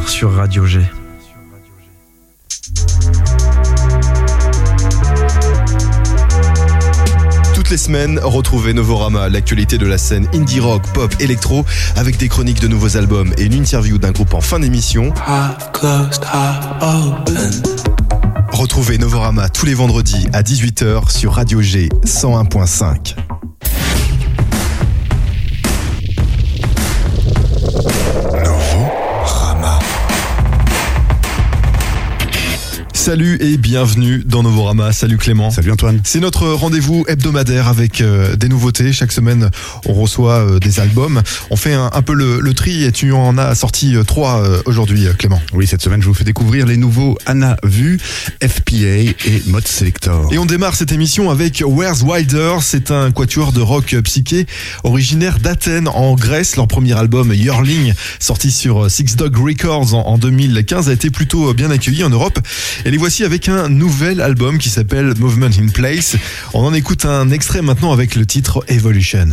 18h sur Radio G. Toutes les semaines, retrouvez Novorama, l'actualité de la scène indie rock, pop, électro, avec des chroniques de nouveaux albums et une interview d'un groupe en fin d'émission. Retrouvez Novorama tous les vendredis à 18h sur Radio G 101.5. Salut et bienvenue dans Novorama. Salut Clément. Salut Antoine. C'est notre rendez-vous hebdomadaire avec des nouveautés. Chaque semaine, on reçoit des albums. On fait un peu le tri et tu en as sorti 3 aujourd'hui, Clément. Oui, cette semaine, je vous fais découvrir les nouveaux Anna Vu, FPA et Mode Selector. Et on démarre cette émission avec Where's Wilder. C'est un quatuor de rock psyché originaire d'Athènes en Grèce. Leur premier album, Yearling, sorti sur Six Dog Records en 2015, a été plutôt bien accueilli en Europe. Et les voici avec un nouvel album qui s'appelle Movement in Place. On en écoute un extrait maintenant avec le titre Evolution.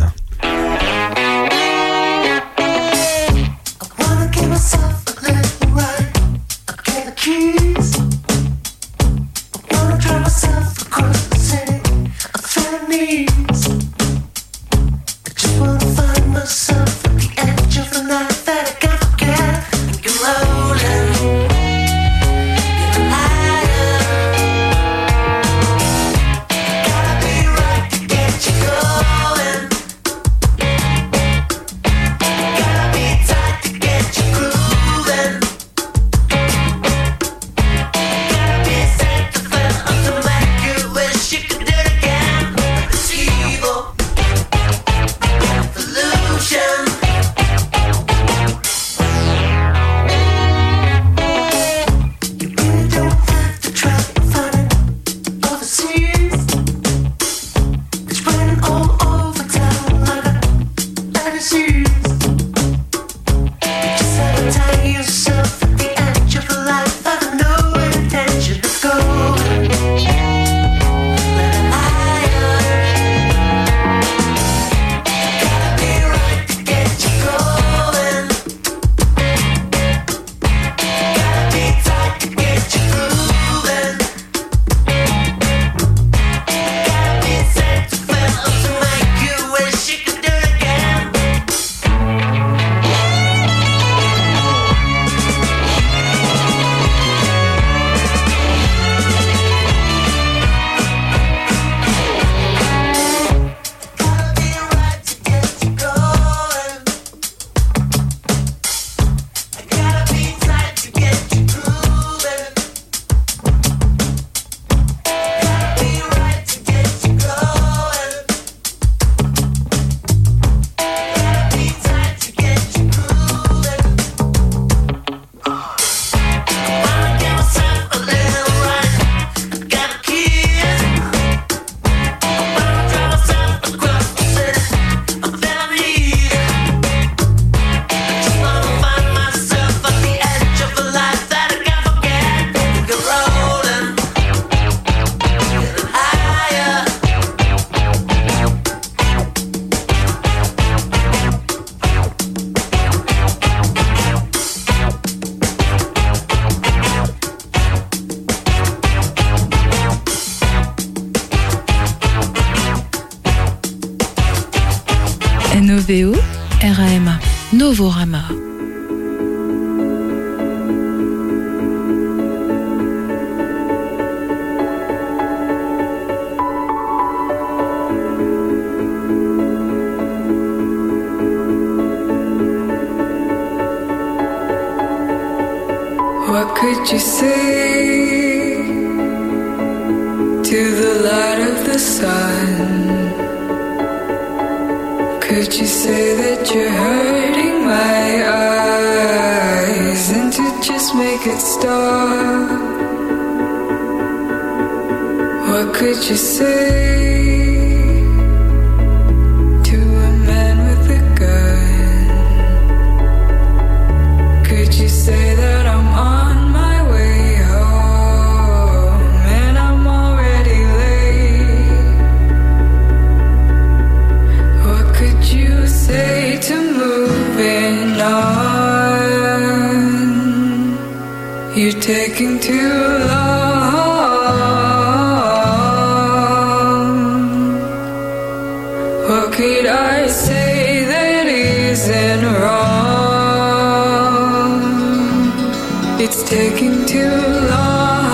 N-O-V-O-R-A-M-A. Novorama. What could you say to the light of the sun? Could you say that you're hurting my eyes and to just make it stop? What could you say to a man with a gun? Could you say that I'm on my way home and I'm already late? What could you say to moving on? You're taking too long. What could I say that isn't wrong? It's taking too long.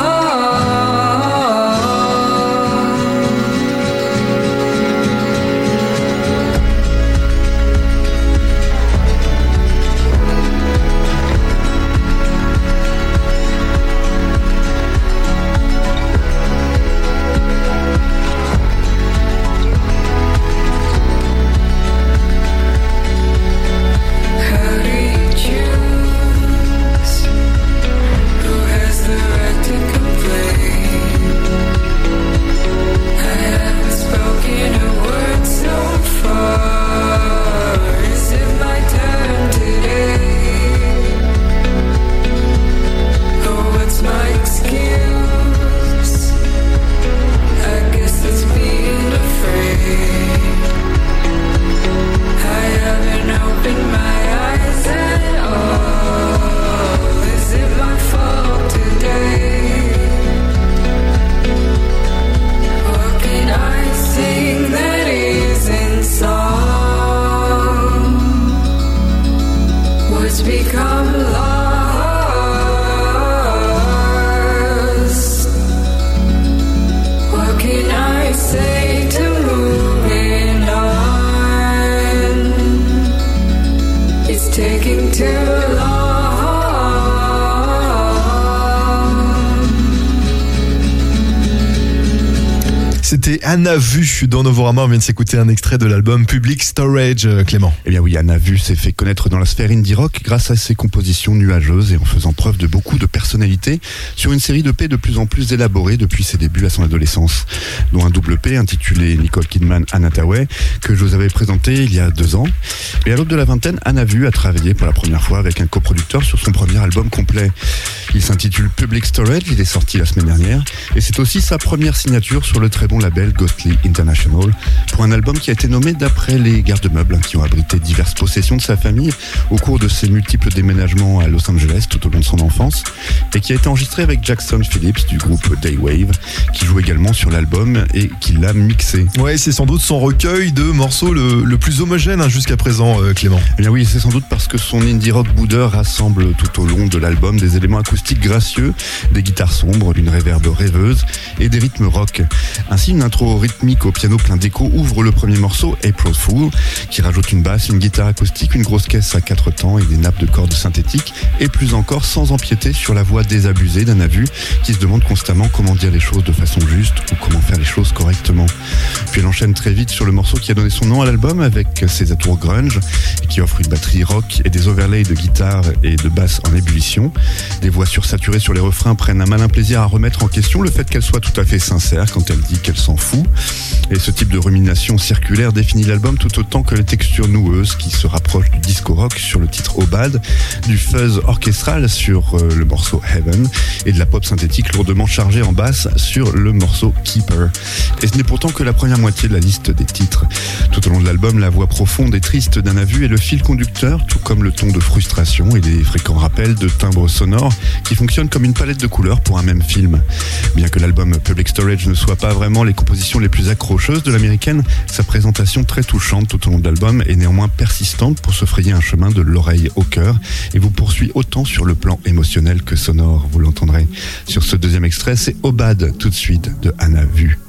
C'était Anna Vu dans Novorama. On vient de s'écouter un extrait de l'album Public Storage, Clément. Eh bien oui, Anna Vu s'est fait connaître dans la sphère indie rock grâce à ses compositions nuageuses et en faisant preuve de beaucoup de personnalité sur une série d'EP de plus en plus élaborée depuis ses débuts à son adolescence, dont un double EP intitulé Nicole Kidman Anataway que je vous avais présenté il y a 2 ans. Et à l'aube de la vingtaine, Anna Vu a travaillé pour la première fois avec un coproducteur sur son premier album complet. Il s'intitule Public Storage, il est sorti la semaine dernière et c'est aussi sa première signature sur le très bon label Ghostly International pour un album qui a été nommé d'après les garde-meubles qui ont abrité diverses possessions de sa famille au cours de ses multiples déménagements à Los Angeles tout au long de son enfance et qui a été enregistré avec Jackson Phillips du groupe Daywave qui joue également sur l'album et qui l'a mixé. Ouais, c'est sans doute son recueil de morceaux le plus homogène jusqu'à présent, Clément. Eh bien oui, c'est sans doute parce que son indie rock boudeur rassemble tout au long de l'album des éléments acoustiques gracieux, des guitares sombres, une réverb rêveuse et des rythmes rock. Ainsi, une intro rythmique au piano plein d'écho ouvre le premier morceau, April Fool, qui rajoute une basse, une guitare acoustique, une grosse caisse à 4 temps et des nappes de cordes synthétiques, et plus encore sans empiéter sur la voix désabusée d'Anna Vu, qui se demande constamment comment dire les choses de façon juste ou comment faire les choses correctement. Puis elle enchaîne très vite sur le morceau qui a donné son nom à l'album avec ses atours grunge, et qui offre une batterie rock et des overlays de guitare et de basse en ébullition. Les voix sursaturées sur les refrains prennent un malin plaisir à remettre en question le fait qu'elle soit tout à fait sincère quand elle dit qu'elle s'en fout. Et ce type de rumination circulaire définit l'album tout autant que les textures noueuses qui se rapprochent du disco rock sur le titre Obad, du fuzz orchestral sur le morceau Heaven et de la pop synthétique lourdement chargée en basse sur le morceau Keeper. Et ce n'est pourtant que la première moitié de la liste des titres. Tout au long de l'album, la voix profonde et triste d'Anna Vu est le fil conducteur, tout comme le ton de frustration et les fréquents rappels de timbres sonores qui fonctionnent comme une palette de couleurs pour un même film. Bien que l'album Public Storage ne soit pas vraiment les compositions les plus accrocheuses de l'américaine, sa présentation très touchante tout au long de l'album est néanmoins persistante pour se frayer un chemin de l'oreille au cœur et vous poursuit autant sur le plan émotionnel que sonore, vous l'entendrez. Sur ce deuxième extrait, c'est Obad tout de suite de Anna Vu.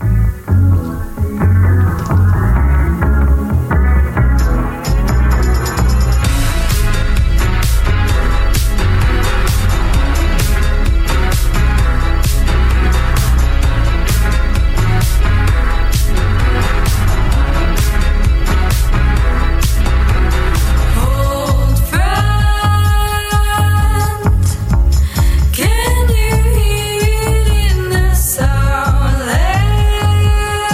Can you hear it in the sound?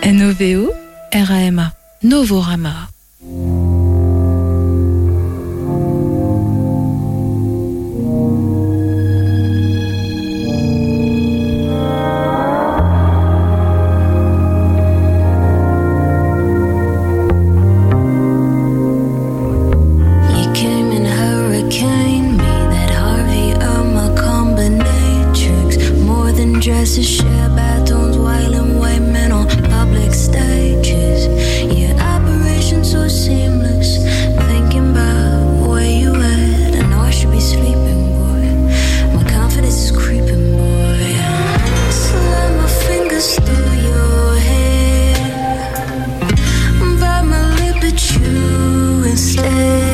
Novo Rama. Novorama. Dresses, share bathrooms, while in white men on public stages. Yeah, operation so seamless. Thinking about where you at. I know I should be sleeping, boy. My confidence is creeping, boy. Slide my fingers through your hair. Bite my lip at you instead.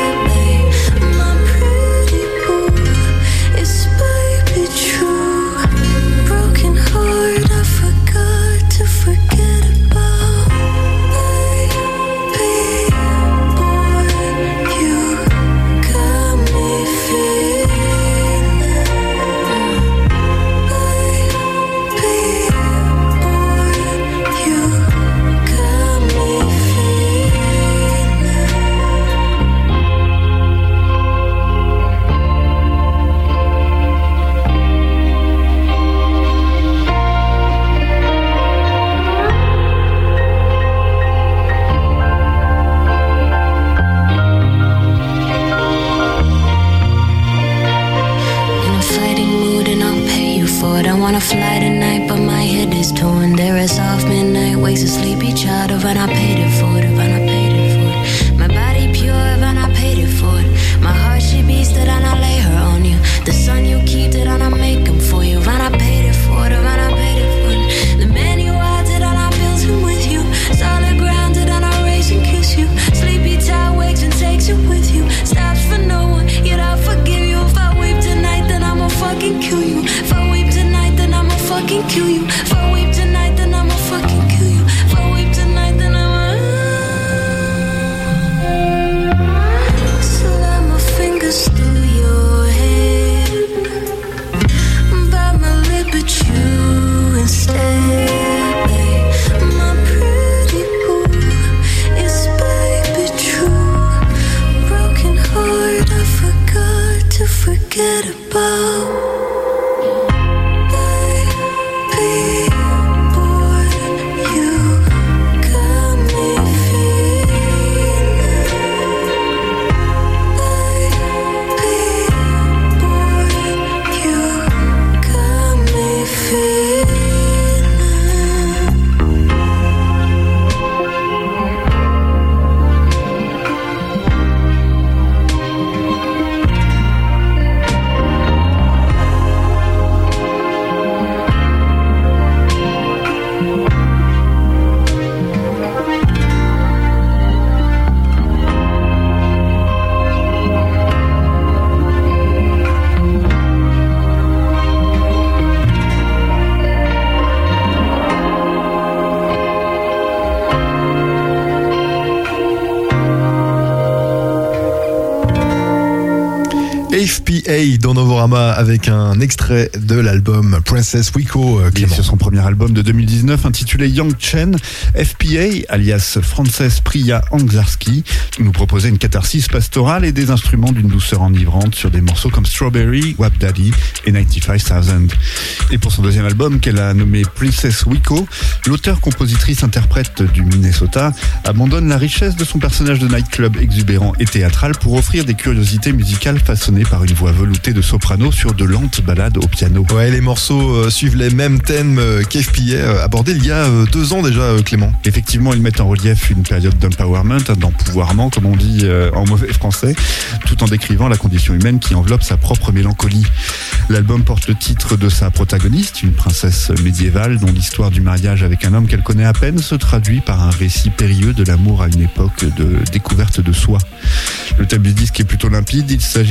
FPA dans Novorama avec un extrait de l'album Princess Wiko. Sur son premier album de 2019 intitulé Young Chen, FPA, alias Frances Priya Anglarski, nous proposait une catharsis pastorale et des instruments d'une douceur enivrante sur des morceaux comme Strawberry, Wap Daddy et 95,000. Et pour son deuxième album qu'elle a nommé Princess Wiko, l'auteur-compositrice-interprète du Minnesota abandonne la richesse de son personnage de nightclub exubérant et théâtral pour offrir des curiosités musicales façonnées par une voix veloutée de soprano sur de lentes ballades au piano. Ouais, les morceaux suivent les mêmes thèmes qu'FPA abordés il y a 2 ans déjà, Clément. Effectivement, ils mettent en relief une période d'empowerment, d'empouvoirment, comme on dit en mauvais français, tout en décrivant la condition humaine qui enveloppe sa propre mélancolie. L'album porte le titre de sa protagoniste, une princesse médiévale dont l'histoire du mariage avec un homme qu'elle connaît à peine se traduit par un récit périlleux de l'amour à une époque de découverte de soi. Le thème du disque est plutôt limpide, il s'agit d'un acte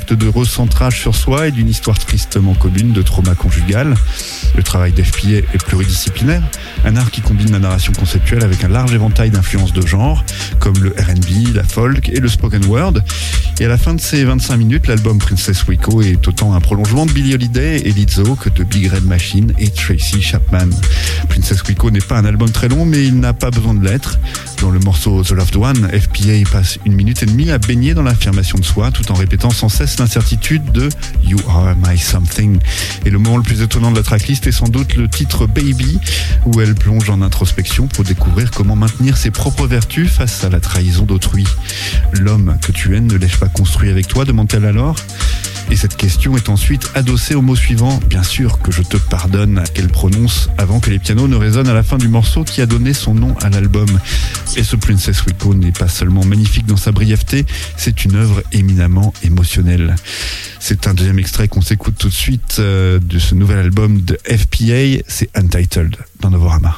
acte de recentrage sur soi et d'une histoire tristement commune de trauma conjugal. Le travail d'FPA est pluridisciplinaire, un art qui combine la narration conceptuelle avec un large éventail d'influences de genre, comme le R&B, la folk et le spoken word. Et à la fin de ces 25 minutes, l'album Princess Rico est autant un prolongement de Billie Holiday et Lizzo que de Big Red Machine et Tracy Chapman. Princess Rico n'est pas un album très long, mais il n'a pas besoin de l'être. Dans le morceau The Loved One, FPA passe 1 minute et demie à baigner dans l'affirmation de soi tout en répétant sans cesse l'incertitude de You Are My Something. Et le moment le plus étonnant de la tracklist est sans doute le titre Baby, où elle plonge en introspection pour découvrir comment maintenir ses propres vertus face à la trahison d'autrui. L'homme que tu aimes ne l'ai-je pas construit avec toi, demande-t-elle alors ? Et cette question est ensuite adossée au mot suivant, bien sûr que je te pardonne, qu'elle prononce avant que les pianos ne résonnent à la fin du morceau qui a donné son nom à l'album. Et ce Princess Rico n'est pas seulement magnifique dans sa brièveté, c'est une œuvre éminemment émotionnelle. C'est un deuxième extrait qu'on s'écoute tout de suite de ce nouvel album de FPA, c'est Untitled dans Novorama.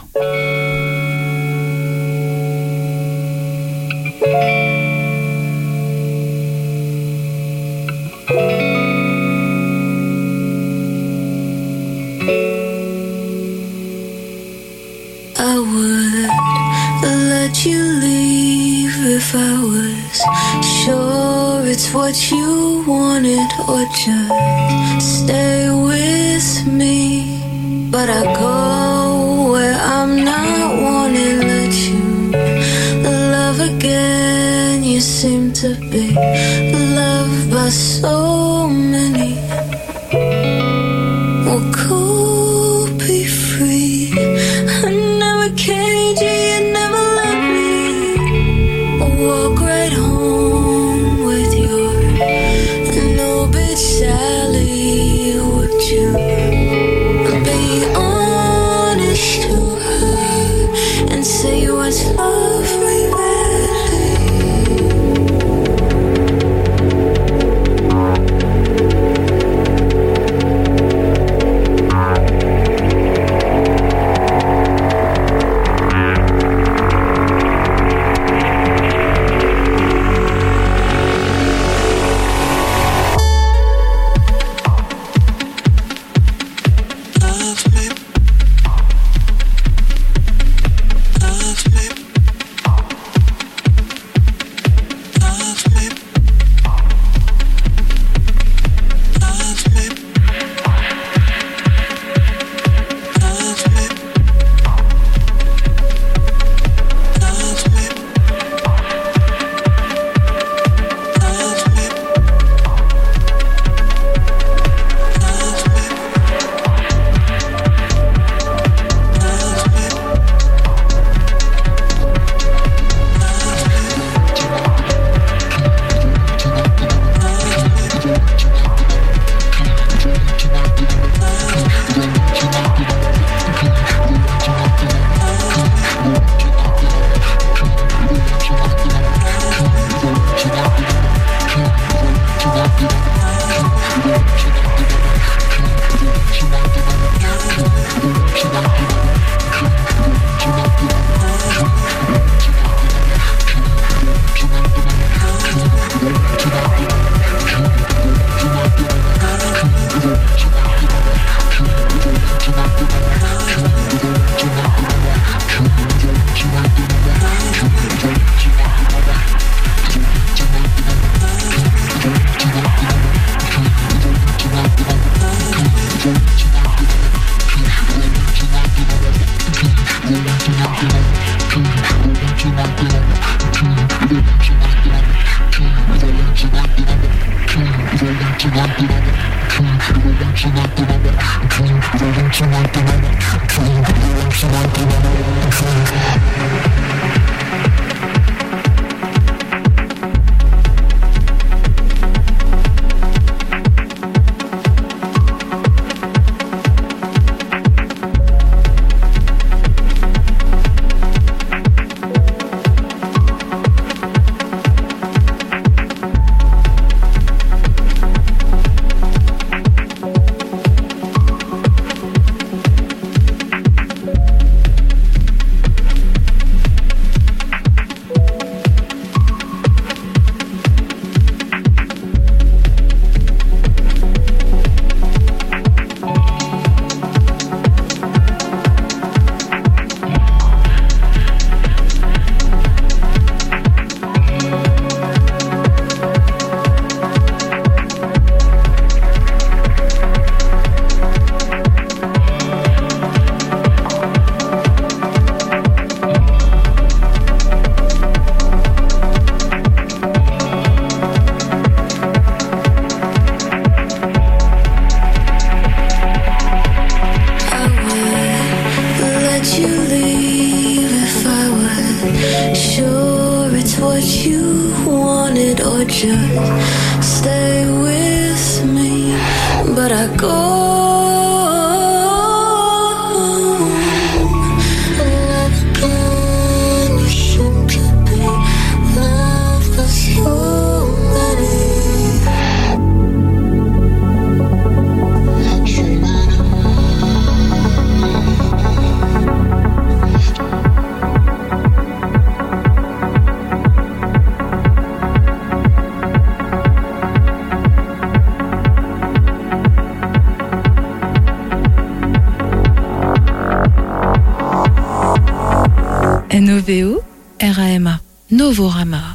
I would let you leave if I was sure it's what you wanted, or just stay with me. But I go where I'm not wanted. Let you love again. You seem to be loved by so many. Well, cool, be free. I never caged you, you never let me walk right home with your no bitch Sally. Would you be honest to her and say what's love really? sure it's what you wanted, or just stay with me. But I go. NOVO RAMA Novorama.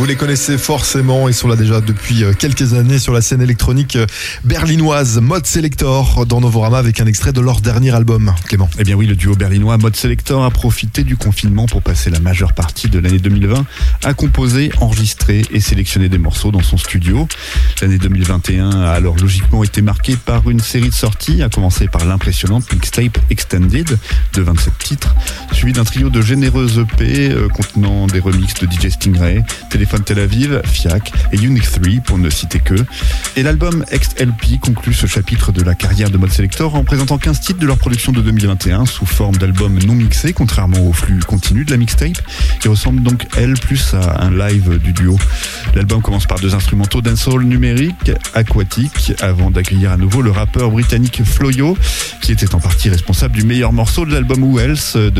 Vous les connaissez forcément, ils sont là déjà depuis quelques années sur la scène électronique berlinoise. Mode Selector dans Novorama avec un extrait de leur dernier album. Clément. Eh bien oui, le duo berlinois Mode Selector a profité du confinement pour passer la majeure partie de l'année 2020 à composer, enregistrer et sélectionner des morceaux dans son studio. L'année 2021 a alors logiquement été marquée par une série de sorties, à commencer par l'impressionnante Mixtape Extended de 27 titres, suivi d'un trio de généreuses EP contenant des remixes de DJ Stingray, Téléphone Tel Aviv, Fiac et Unique 3 pour ne citer que. Et l'album XLP conclut ce chapitre de la carrière de Mode Selector en présentant 15 titres de leur production de 2021 sous forme d'album non mixé, contrairement au flux continu de la mixtape, qui ressemble donc elle plus à un live du duo. L'album commence par 2 instrumentaux dancehall numérique, aquatique, avant d'accueillir à nouveau le rappeur britannique Floyo, qui était en partie responsable du meilleur morceau de l'album Who Else de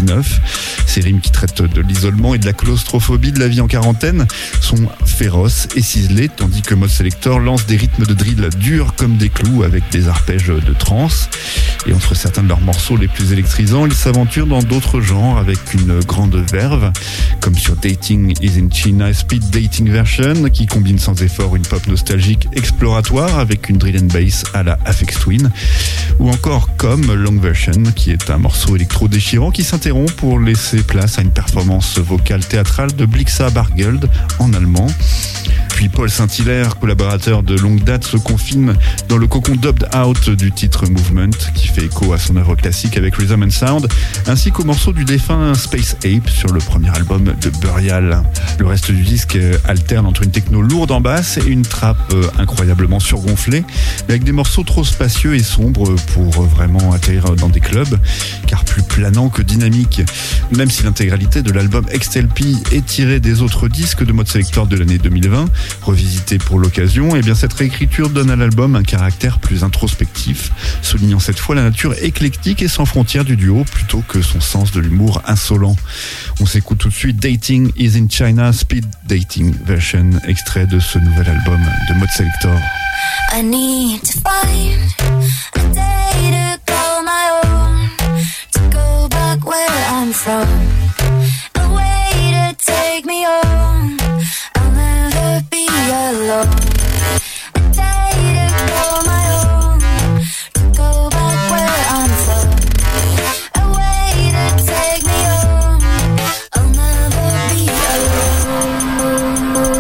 2019. Ces rimes qui traitent de l'isolement et de la claustrophobie de la vie en quarantaine sont féroces et ciselées, tandis que Mode Selector lance des rythmes de drill durs comme des clous avec des arpèges de trance. Et entre certains de leurs morceaux les plus électrisants, ils s'aventurent dans d'autres genres avec une grande verve, comme sur Dating is in China Speed Dating Version, qui combine sans effort une pop nostalgique exploratoire avec une drill and bass à la Aphex Twin, ou encore comme Long Version, qui est un morceau électro déchirant qui s'interrompt pour laisser place à une performance vocale théâtrale de Blixa Bargeld en allemand. Puis Paul Saint-Hilaire, collaborateur de longue date, se confine dans le cocon dubbed out du titre Movement, qui fait écho à son œuvre classique avec Rhythm and Sound, ainsi qu'au morceau du défunt Space Ape sur le premier album de Burial. Le reste du disque alterne entre une techno lourde en basse et une trappe incroyablement surgonflée, mais avec des morceaux trop spacieux et sombres pour vraiment atterrir dans des clubs, car plus planant que dynamique. Même si l'intégralité de l'album XLP est tirée des autres disques de Mode Selector de l'année 2020, revisité pour l'occasion, et bien cette réécriture donne à l'album un caractère plus introspectif, soulignant cette fois la nature éclectique et sans frontières du duo plutôt que son sens de l'humour insolent. On s'écoute tout de suite Dating is in China Speed Dating Version, extrait de ce nouvel album de Mode Selector. I need to find a day to call my own, to go back where I'm from, a way to take me home. I'll never be alone. A day to call my own, to go back where I'm from, a way to take me home. I'll never be alone.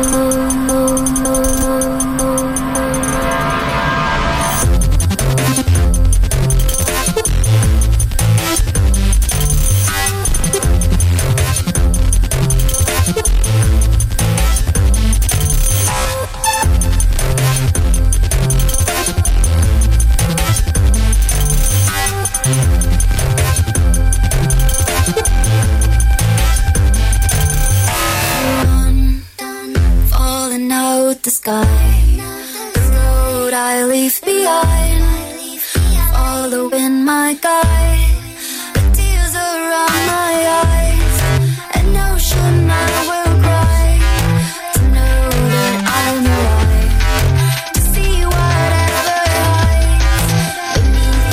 The sky, the road I leave behind, following my guide, the tears around my eyes, an ocean I will cry, to know that I'm alive, to see whatever hides beneath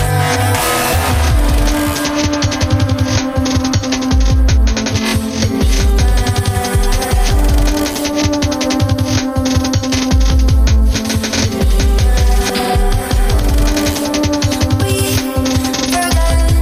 we forget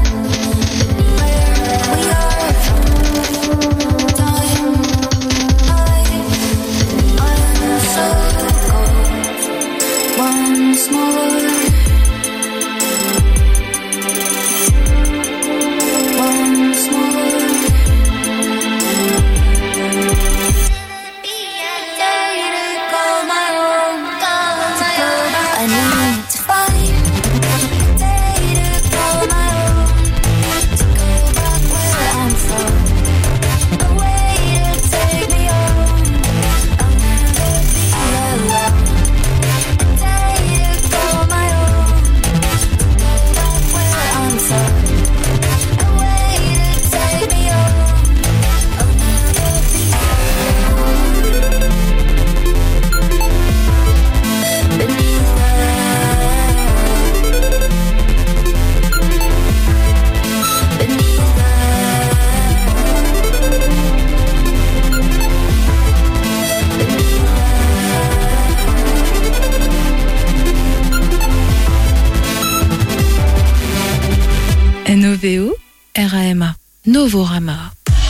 Novorama.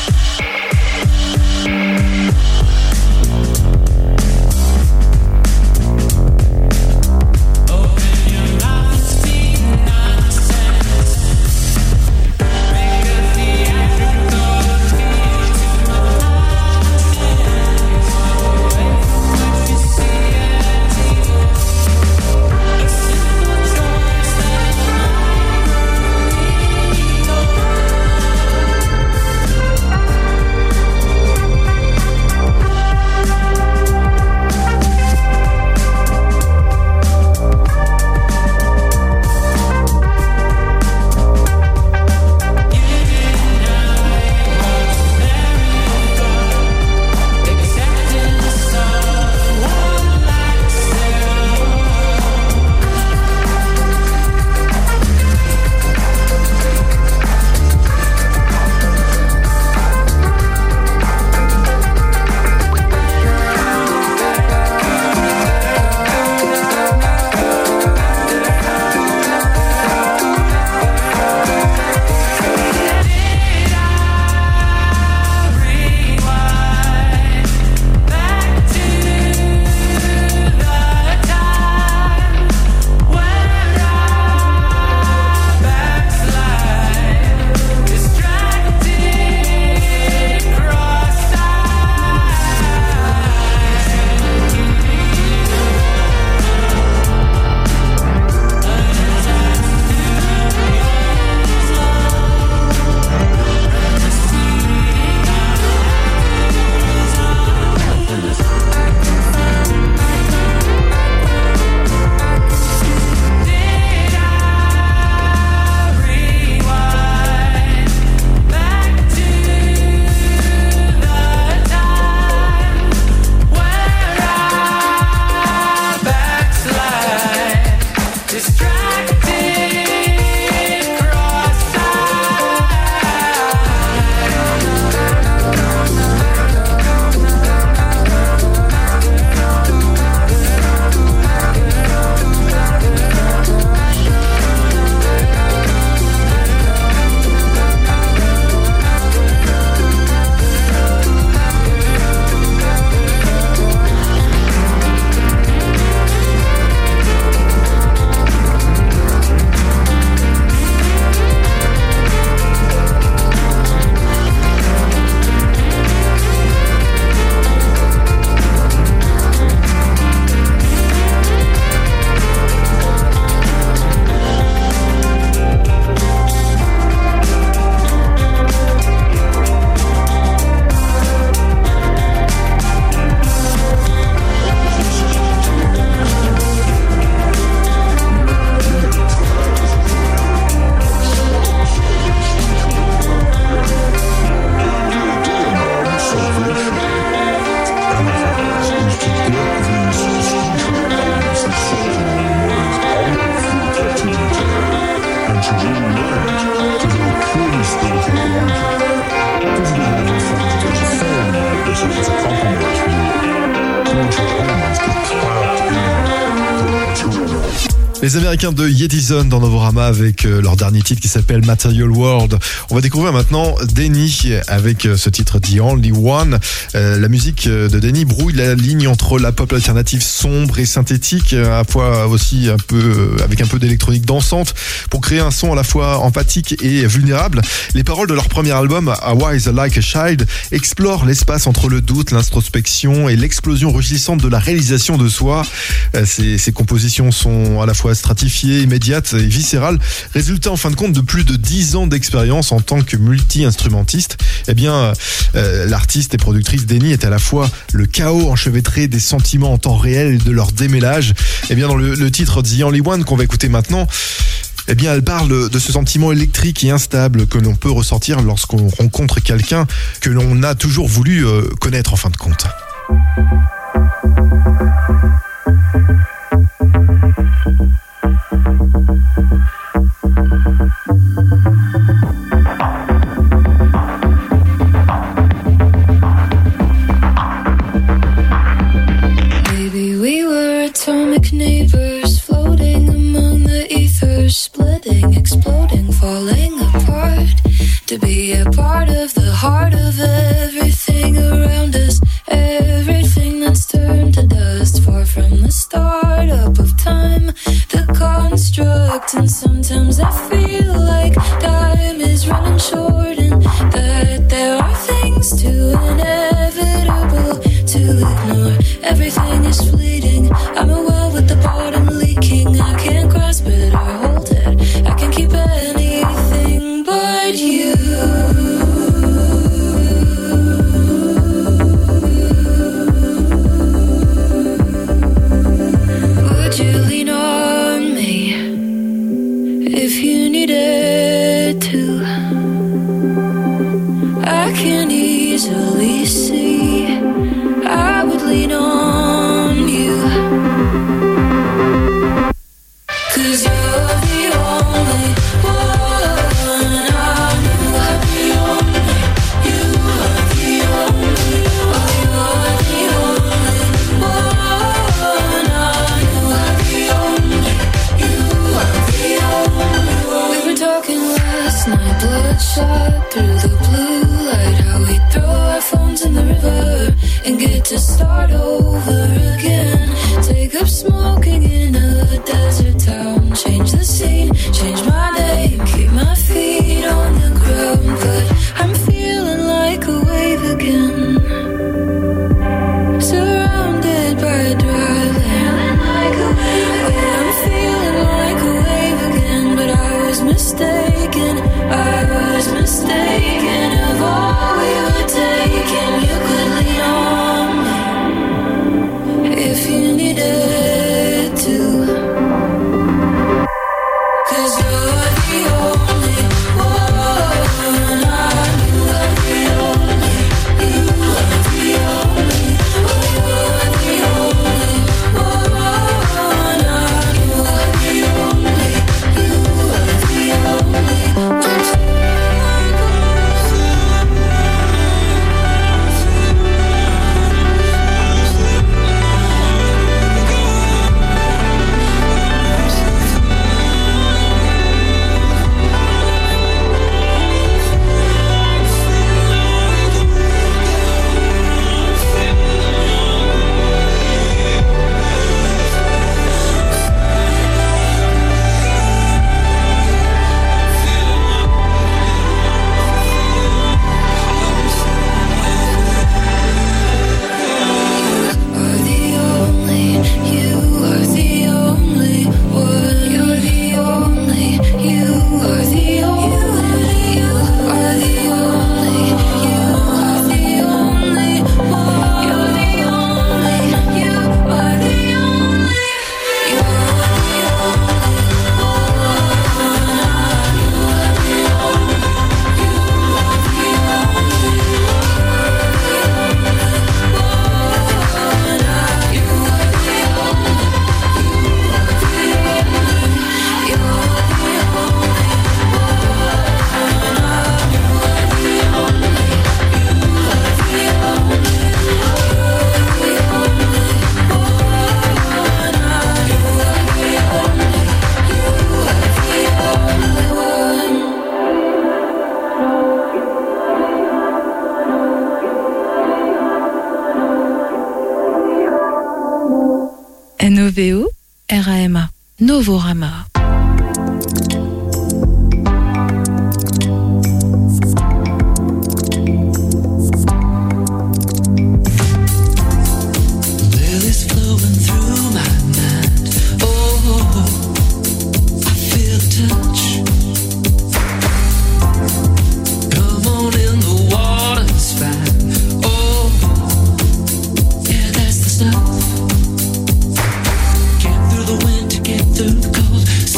Les Américains de Yetison dans Novorama avec leur dernier titre qui s'appelle Material World. On va découvrir maintenant Denny avec ce titre The Only One. La musique de Denny brouille la ligne entre la pop alternative sombre et synthétique, à la fois aussi un peu avec un peu d'électronique dansante, pour créer un son à la fois empathique et vulnérable. Les paroles de leur premier album, A Wise Like a Child, explorent l'espace entre le doute, l'introspection et l'explosion rugissante de la réalisation de soi. Ces compositions sont à la fois stratifiées, immédiates et viscérales, résultat en fin de compte de plus de 10 ans d'expérience en tant que multi-instrumentiste. Eh bien, l'artiste et productrice Denny est à la fois le chaos enchevêtré des sentiments en temps réel et de leur démêlage. Eh bien, dans le titre The Only One qu'on va écouter maintenant, eh bien, elle parle de ce sentiment électrique et instable que l'on peut ressentir lorsqu'on rencontre quelqu'un que l'on a toujours voulu connaître en fin de compte. Maybe we were atomic neighbors floating among the ethers, splitting, exploding, falling apart. To be a part everything is fleeting. I'm a well with the bottom leaking. I can't grasp it or hold it. I can't keep anything but you. Would you lean on me if you needed to? I can easily see I would lean on you. 'Cause you're the only one I knew. You are the only, you're the only one I knew. You are the only one. We were talking last night, bloodshot through the blue light. How we throw our phones in the river and get to start over again. Take up smoking in a desert town. Change the scene, change my name, keep my feet on the ground. But I'm feeling like a wave again, surrounded by dry land. I'm feeling like a wave again, but I was mistaken. I was mistaken of all we were taking. You could lean on me if you needed to. 'Cause you're the only one I knew. The only, you are the only, you're the only one I knew. The only, you are the only one. NOVO, RAMA, Novorama. Get through the winter, get through the cold.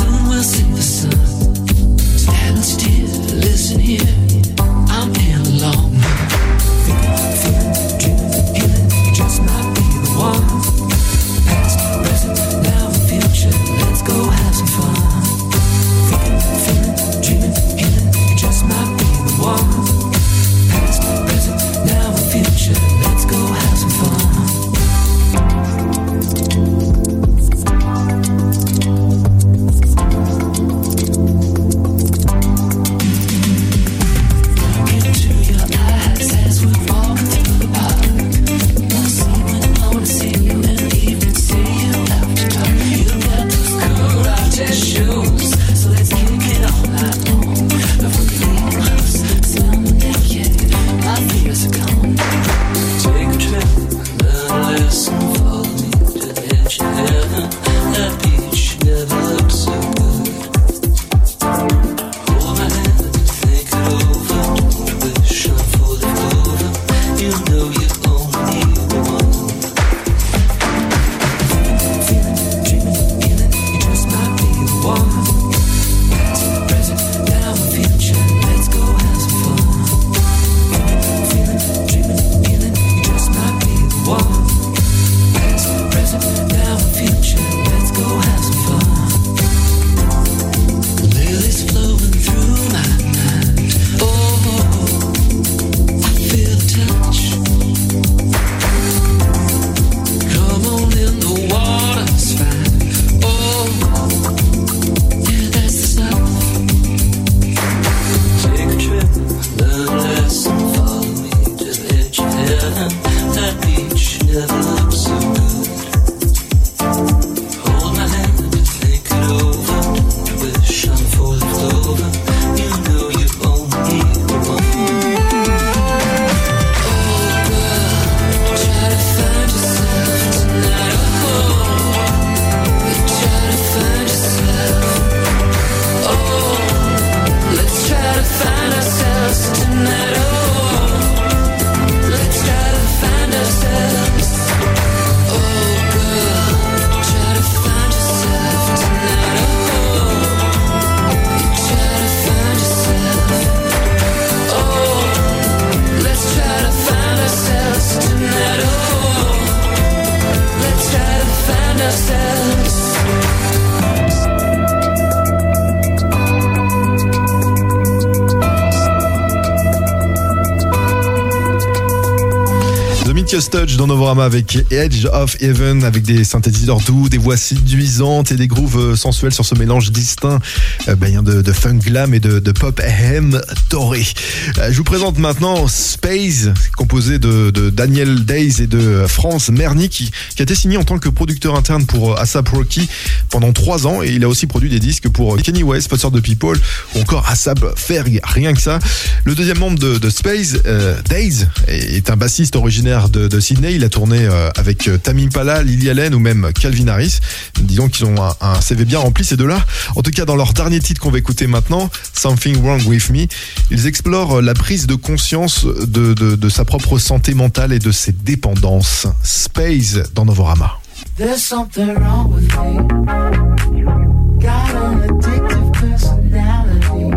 Sonic Touch dans Novorama avec Edge of Heaven, avec des synthétiseurs doux, des voix séduisantes et des grooves sensuels sur ce mélange distinct de funk glam et de pop hem doré. Je vous présente maintenant Space, composé de Daniel Days et de France Merny, qui a été signé en tant que producteur interne pour A$AP Rocky pendant 3 ans, et il a aussi produit des disques pour Kanye West, Foster the People ou encore A$AP Ferg, rien que ça. Le deuxième membre de Space, Days, est un bassiste originaire de Sydney. Il a tourné avec Tame Impala, Lily Allen ou même Calvin Harris. Disons qu'ils ont un CV bien rempli, ces deux-là. En tout cas, dans leur dernier titre qu'on va écouter maintenant, Something Wrong With Me, ils explorent la prise de conscience de sa propre santé mentale et de ses dépendances. Space dans Novorama. There's something wrong with me. Got an addictive personality.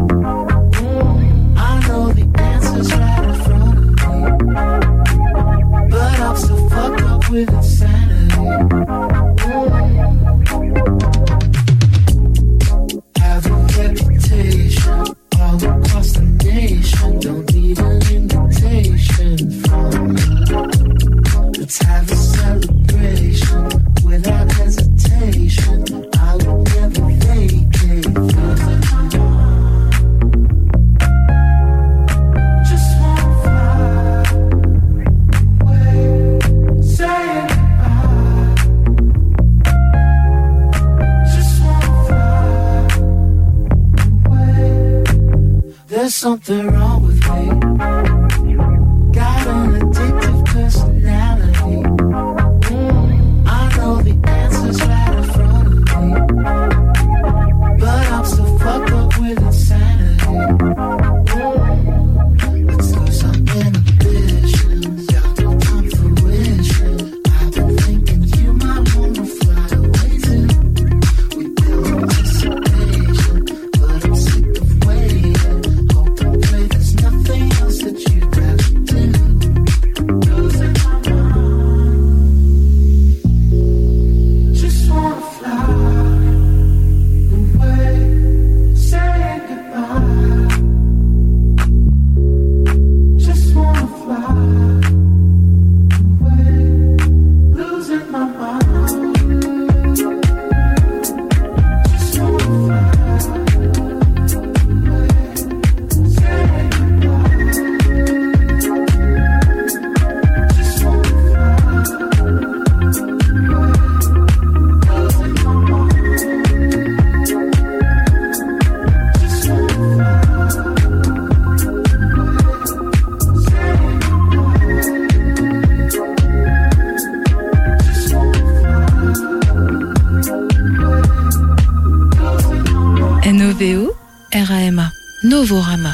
I know the answer's right in front of me, but I'm still fucked up with insanity. Have a reputation all across the nation. Don't need an invitation from you. Let's have a celebration without hesitation. I would never vacate. Just wanna fly away, say goodbye. Just wanna fly away. There's something wrong with me. Got an addictive personality. I know the answer's right in front of me, but I'm still fucked up with insanity. Let's lose some inhibitions. Got no time for wishing. I've been thinking you might wanna fly away too. We build anticipation, but I'm sick of waiting. Hope and pray there's nothing else that you'd rather do. Losing my mind. Just wanna fly away, say goodbye. Just wanna fly away, losing my mind. Just wanna fly away, say goodbye. Just wanna NOVO, RAMA, Novorama.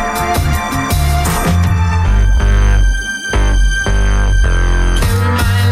My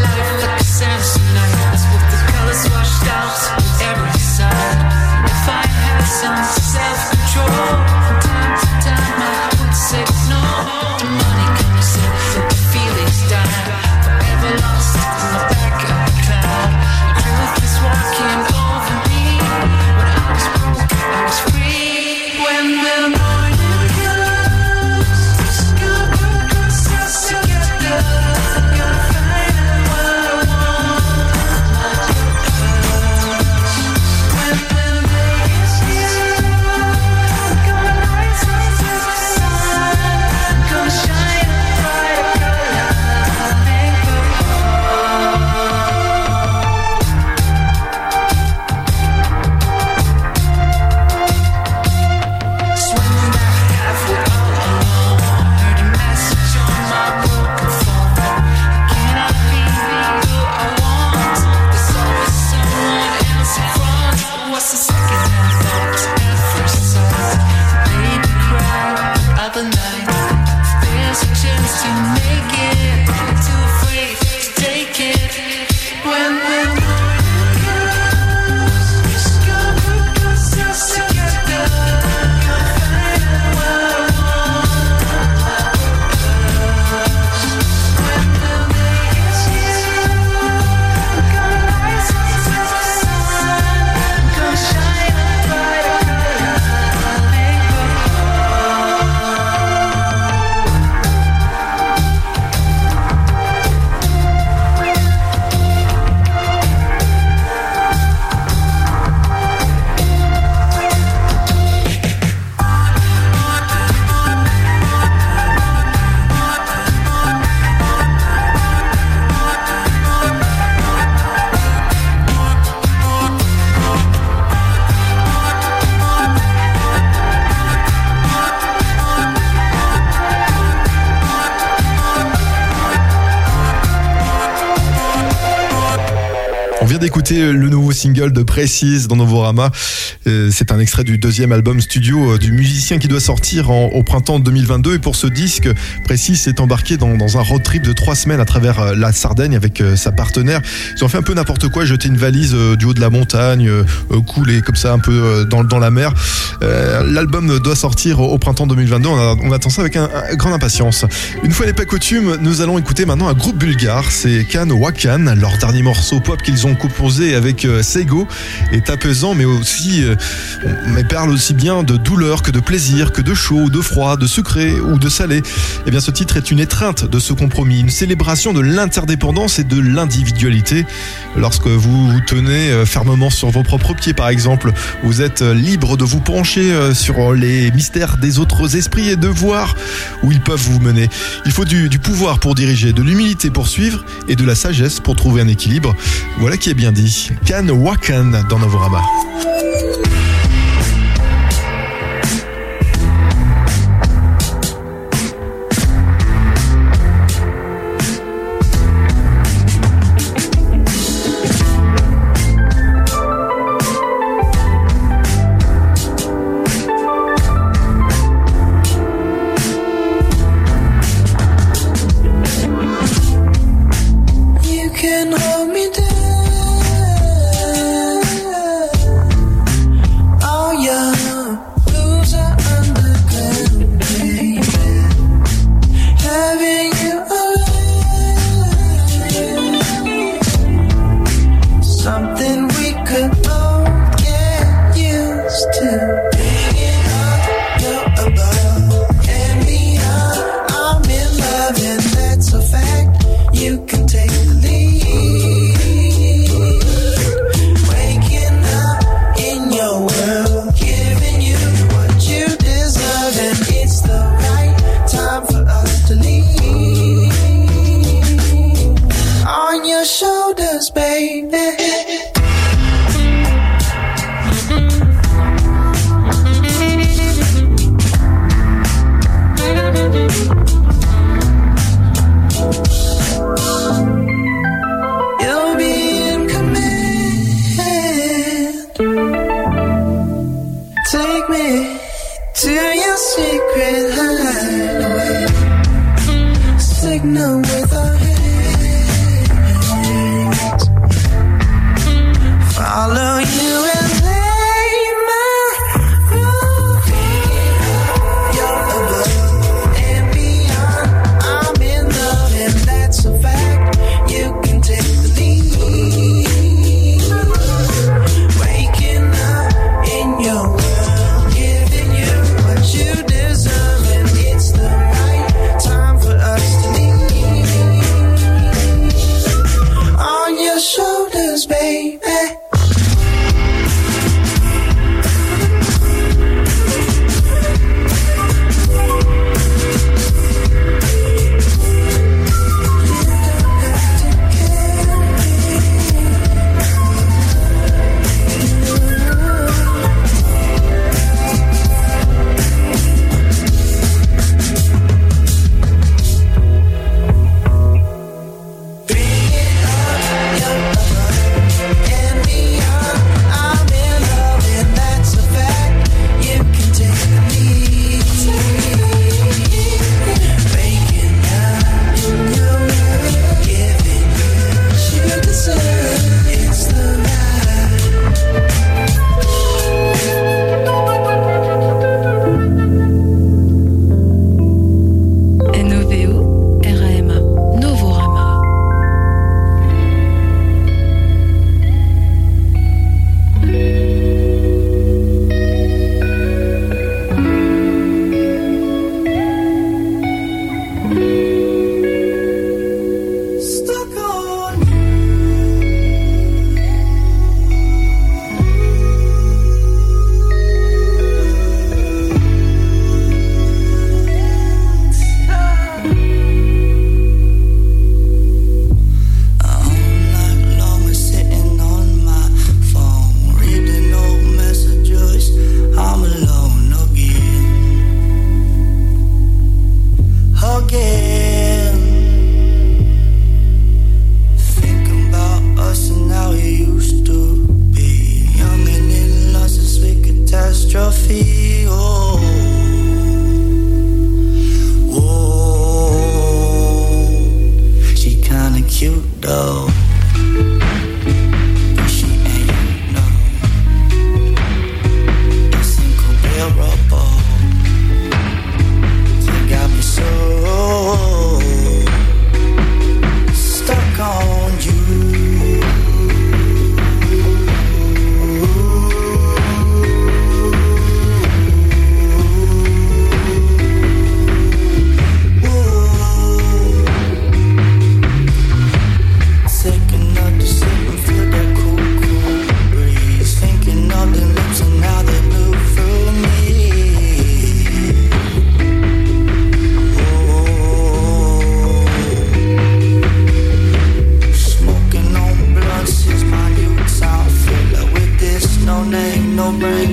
d'écouter le nouveau single de Précise dans Novorama. C'est un extrait du deuxième album studio du musicien qui doit sortir au printemps 2022. Et pour ce disque, Précise s'est embarqué dans un road trip de 3 semaines à travers la Sardaigne avec sa partenaire. Ils ont fait un peu n'importe quoi, jeté une valise du haut de la montagne, coulé comme ça un peu dans la mer. L'album doit sortir au printemps 2022. On attend ça avec grande impatience. Une fois n'est pas coutume, nous allons écouter maintenant un groupe bulgare. C'est Can Wakan. Leur dernier morceau pop qu'ils ont composé avec Sego est apaisant, mais parle aussi bien de douleur que de plaisir, que de chaud, de froid, de sucré ou de salé. Eh bien, ce titre est une étreinte de ce compromis, une célébration de l'interdépendance et de l'individualité. Lorsque vous vous tenez fermement sur vos propres pieds, par exemple, vous êtes libre de vous pencher sur les mystères des autres esprits et de voir où ils peuvent vous mener. Il faut du pouvoir pour diriger, de l'humilité pour suivre et de la sagesse pour trouver un équilibre. Voilà qui est bien dit. Can Wakan dans Novorama. You can hold me down.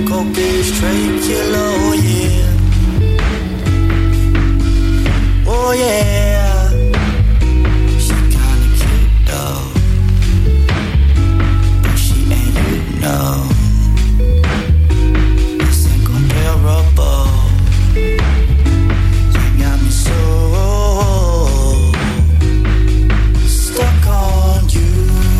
cocaine straight killer, oh yeah. Oh yeah. She kinda cute though, but she ain't you know. It's incomparable. You got me so stuck on you.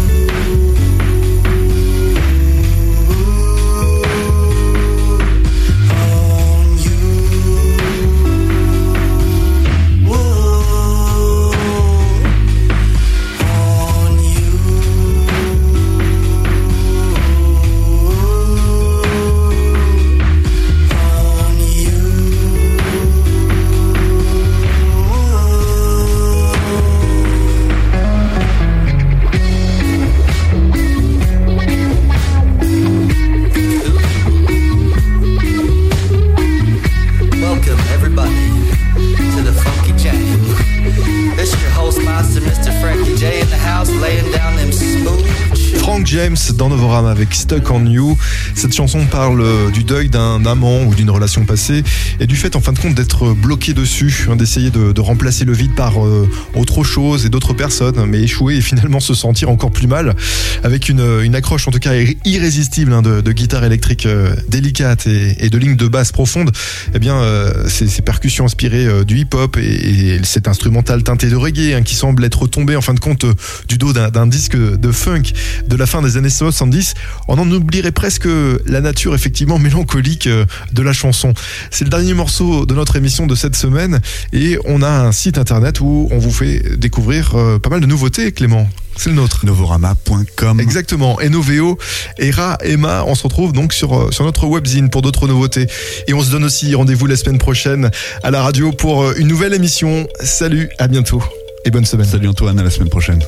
Welcome everybody to the Funky Jam. This your host master, Mr. Frankie J in the house, laying down them smooth. Frank James dans Novorama avec Stuck on You. Cette chanson parle du deuil d'un amant ou d'une relation passée et du fait en fin de compte d'être bloqué dessus, d'essayer de remplacer le vide par autre chose et d'autres personnes, mais échouer et finalement se sentir encore plus mal avec une accroche en tout cas irrésistible de guitare électrique délicate et de lignes de basse profondes. Eh bien ces percussions inspirées du hip-hop et cet instrumental teinté de reggae qui semble être tombé en fin de compte du dos d'un disque de funk de la fin des années 70, on en oublierait presque la nature effectivement mélancolique de la chanson. C'est le dernier morceau de notre émission de cette semaine et on a un site internet où on vous fait découvrir pas mal de nouveautés, Clément. C'est le nôtre. Novorama.com. Exactement. Et Novéo, Era, Emma, on se retrouve donc sur notre webzine pour d'autres nouveautés. Et on se donne aussi rendez-vous la semaine prochaine à la radio pour une nouvelle émission. Salut, à bientôt et bonne semaine. Salut Antoine, à la semaine prochaine.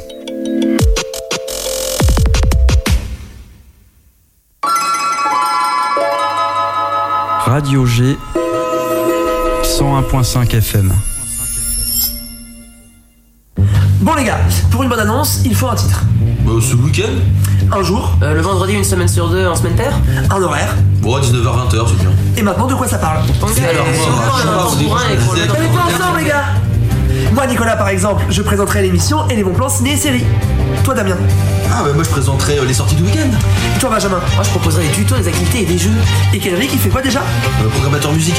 Radio G 101.5 FM. Bon les gars, pour une bonne annonce, il faut un titre. Ce week-end. Un jour. Le vendredi, une semaine sur deux, en semaine paire. Un horaire. Bon, 19h-20h, c'est bien. Et maintenant, de quoi ça parle? Alors, On est pas ensemble les gars. Moi Nicolas par exemple, je présenterai l'émission et les bons plans ciné et séries. Toi Damien. Ah bah moi je présenterai les sorties du week-end. Et toi Benjamin. Moi, je proposerai des tutos, des activités et des jeux. Et Kenrick il fait quoi déjà? Programmateur musical.